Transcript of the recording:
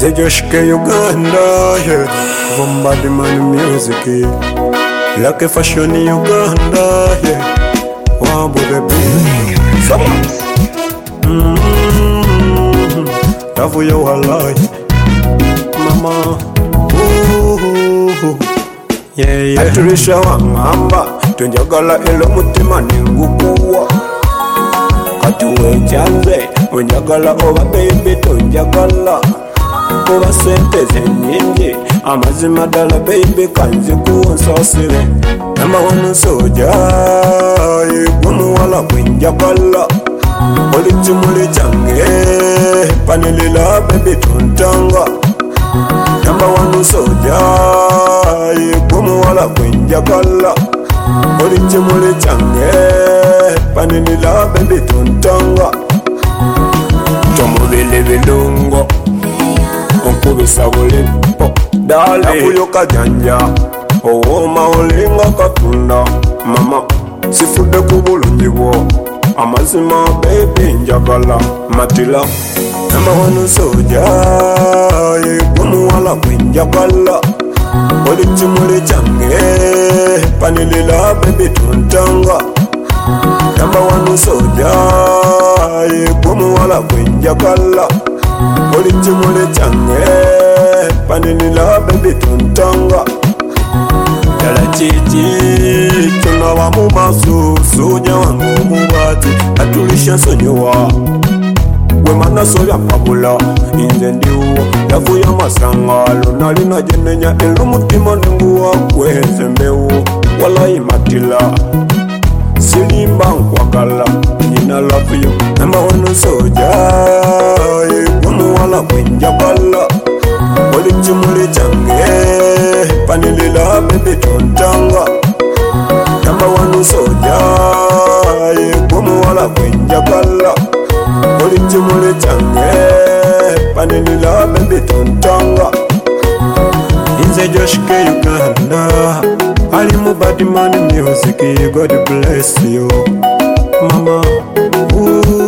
Nze Joshke Uganda, yeah. From Badman music, Lucky Fashion Uganda, yeah. Wambu the beat. Love you alive, mama. Ooh, yeah, yeah. Aturisha wangamba, tunjagala ilo mutima ningukuwa. Katuwe chanze, unjagala oba baby tunjagala. Oba sente zenyingi, amazima dala baby kanzi kuwonsasire. Number one soldier, igumuwala kwenjagala. Oli chimuli change, panilila baby tuntanga. Number one soldier, igumuwala kwenjagala. Oli chimuli change, panilila baby tuntanga. Tomubili bilungo, onkubisa bulipo. Dale akuyoka janja, owoma olinga katunda. Mama, sifude kubulungi bwo. Amazima baby njagala matila. Number one soldier, igumuwala kwenjagala. Oli chimuli change, panilila baby tuntanga. Number one soldier, igumuwala kwenjagala. Oli chimuli change, panilila baby tuntanga. Yala chichi, tunawa mumasu, suja wangu mubati, atulisha sonyowa. Wemana soya pabula, inze ndiwo, yafu ya masangalo, nalina jenenya elu mutima nenguwa kweze mewo, wala imatila. Silimba nkwagala, nina love you, number one soja, igumuwala kwenjagala. Oli chimuli change, panilila baby tuntanga. Number one soldier, igumuwala kwenjagala. Oli chimuli change, panilila baby tuntanga. Inze Joshke Uganda, Ali mu Badman music, God bless you, mama. Ooh.